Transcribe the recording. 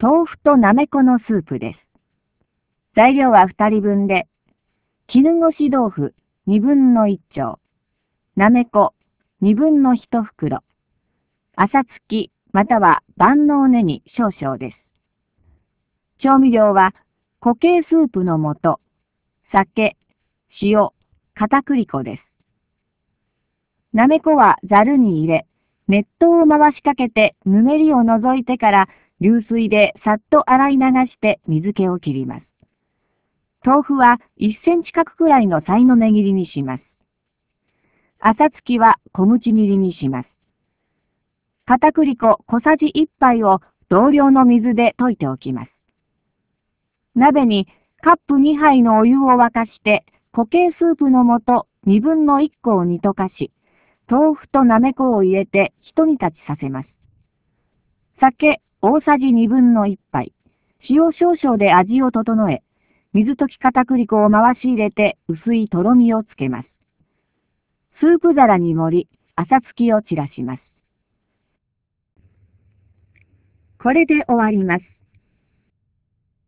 豆腐となめこのスープです。材料は2人分で、絹ごし豆腐2分の1丁、なめこ2分の1袋、朝つきまたは万能ネギ少々です。調味料は固形スープの素、酒、塩、片栗粉です。なめこはざるに入れ、熱湯を回しかけてぬめりを除いてから流水でさっと洗い流して水気を切ります。豆腐は1センチ角くらいのさいの目切りにします。朝つきは小口切りにします。片栗粉小さじ1杯を同量の水で溶いておきます。鍋にカップ2杯のお湯を沸かして固形スープの素2分の1個を煮溶かし、豆腐となめこを入れて一煮立ちさせます。酒大さじ2分の1杯、塩少々で味を整え、水溶き片栗粉を回し入れて薄いとろみをつけます。スープ皿に盛り、朝つきを散らします。これで終わります。